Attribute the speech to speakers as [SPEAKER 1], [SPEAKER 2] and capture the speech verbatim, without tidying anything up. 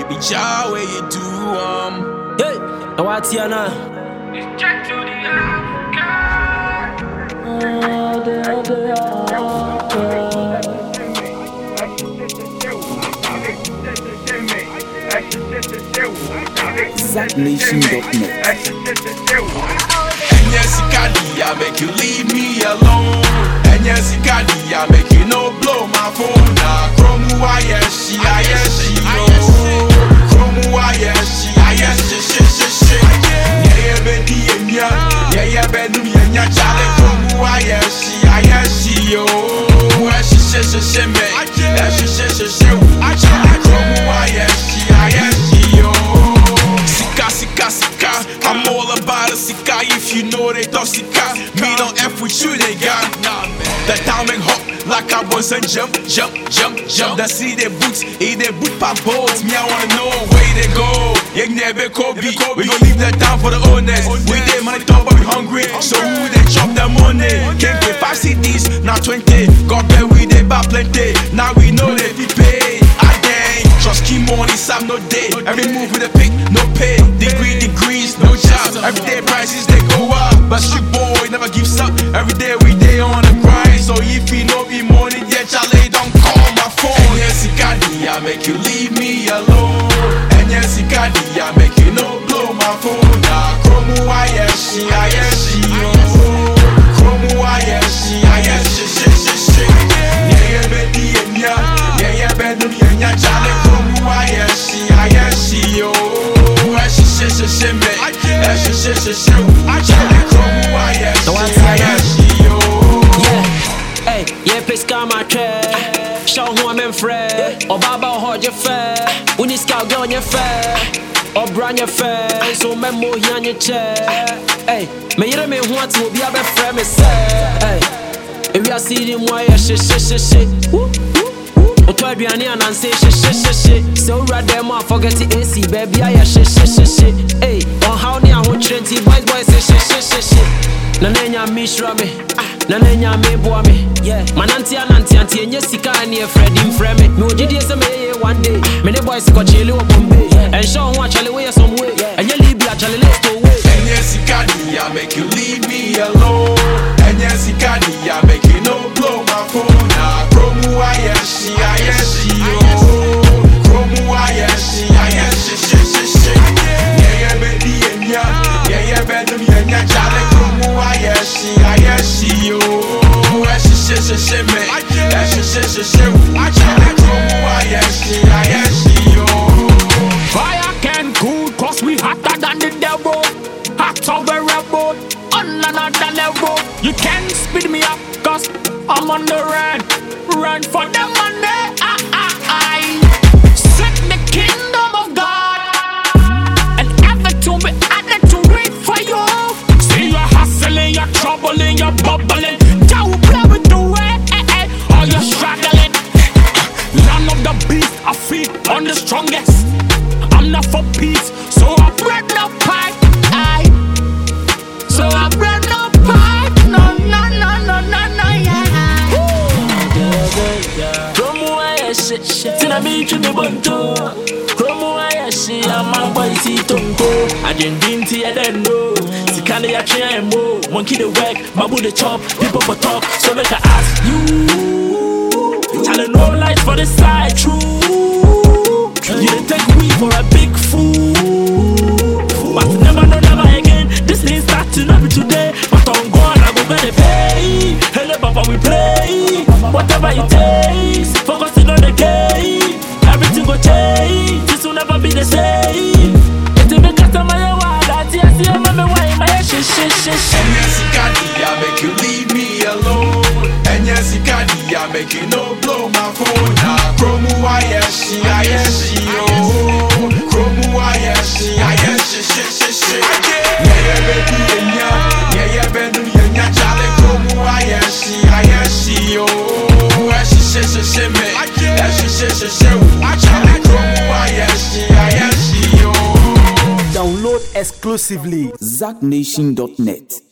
[SPEAKER 1] baby child, where you do um.
[SPEAKER 2] Hey, now what's here now?
[SPEAKER 1] It's Jack to the Africa.
[SPEAKER 3] Zack Nation dot net.
[SPEAKER 1] And yes, Ikadi, I make you leave me alone. And yes, Ikadi, I make you no blow my phone. Now, Chromu, I yes, she, I yes, she, yo. Chromu, I yes, she, I yes, she, she, she, she. Yeah, yeah, baby, yeah, yeah, yeah, baby, yeah, Charlie. Chromu, I yes, she, I yes, she, yo. She, she, she, she, me. She, she, she, she, Chromu, I yes, she, I yes, she, yo. Sika, sika, sika. I'm all about a sika. If you know they talk sika, me don't F with you, they got. The timing hot like I was and jump, jump, jump, jump. The see their boots, eat their boot pop balls. Me, I wanna know where they go. Yeah, never Kobe. We gon' leave that down for the owners. We they money talk, but we hungry. So who they chop their money? Can't get five C Ds, now twenty. Got there we they buy plenty. Now we know they be paid. I dang, trust key money, Sam no day. Every move with a pick, no pay. Degree, degrees, no job. Every day prices they go up, but street boy never gives up. Every day we day on the grind. So if you know be money, yeah, Charlie, don't call my phone. And yes, Ikadi, I make you leave me alone. And yes, Ikadi, I make you no blow my phone. Now, Chromu, I yes, she, I yes, she, yo. Chromu, I yes, she, I yes, she, she, she, she. Yeah, yeah, baby, yeah, yeah, yeah, baby, yeah, Charlie. Chromu, I yes, she, I yes, she, yo. She, she, she, she, me. She, she, she, she, Charlie. Chromu, I yes, she, I yes, she, yo.
[SPEAKER 2] Hey, yeah, pesca my chair. Show who I'm in Fred. Or Baba hold your fair. When you scout go on your fair. Or brand your fair. So memo here on your chair. Hey, me you me want to be a best friend, me say. Hey, if you see them why you shit, shit, shit, shit. Or try be an and say shit, shit, shit, shit. So right there, ma forget the A C, baby, I shit, shit, shit, shit. Hey, or how near one twenty boys, boys say shit, shit, shit, shit. Nanenya mishra me, nanenya me boy me. Yeah, mananti ananti anti enye sika ane Fred in frame me. Me ojidi ese me ye one day. Me ne boys ko chile wo Bombay. And show who actually way some way. And you leave actually let's go away.
[SPEAKER 1] And yes, Ikadi, I make you leave me alone. And yes, Ikadi, I make you no blow my phone. Now, Chromu, I yes, she, I yes, she, yo. Chromu, I yes, she, I yes, she, she, she, she. Yeah, yeah, baby, yeah, yeah, yeah, baby, yeah, Charlie. I yes, she, I yes, she, yo. She, she, she, she, me. She, she, she, she, I yes, she, I yes, she, yo.
[SPEAKER 4] Fire can cool, cause we hotter than the devil. Hot over a boat, on another level. You can't speed me up, cause I'm on the run. Run for the money, I, I, I. Set the kingdom of God. And everything we added to wait for you. You're troubling, you're bubbling. Don't play with the way, eh, eh, or you're struggling. Land of the beast, I feed on the strongest. I'm not for peace, so I bread no pipe. Aye. So I bread no pipe. No, no, no, no, no, no, yeah. Chromu, I shit, shit. Tina me to the bunto. Chromu, I shit. I'm a boy, see tonko. I didn't dinty, I don't know. Can they actually and more? Monkey the work, babu the chop, people for talk. So make I ask you. Tell no lies for the side, true. You didn't take me for a big fool. But never, no, never again. This thing start to not be today. But on God, I go better pay. Hello, Papa, we play. Whatever it takes, focusing on the game. Everything will change. This will never be the same. It's a big customer, yes, yeah, mama, why my shit, shit, shit, shit.
[SPEAKER 1] And yes, Ikadi, I make you leave me alone. And yes, Ikadi, I make you no blow my phone. Now, Chromu, I yes, she, I yes, she, yo. Chromu, I yes, she, I yes, she, she, she, she. Yeah, yeah, baby, yeah, yeah, yeah, baby, yeah, Charlie. Chromu, I yes, she, I yes, she, yo. She, she, she, she, me. She, she, she, she, Charlie. Chromu, I yes, she, I yes, she, yo.
[SPEAKER 3] Download exclusively Zack Nation dot net.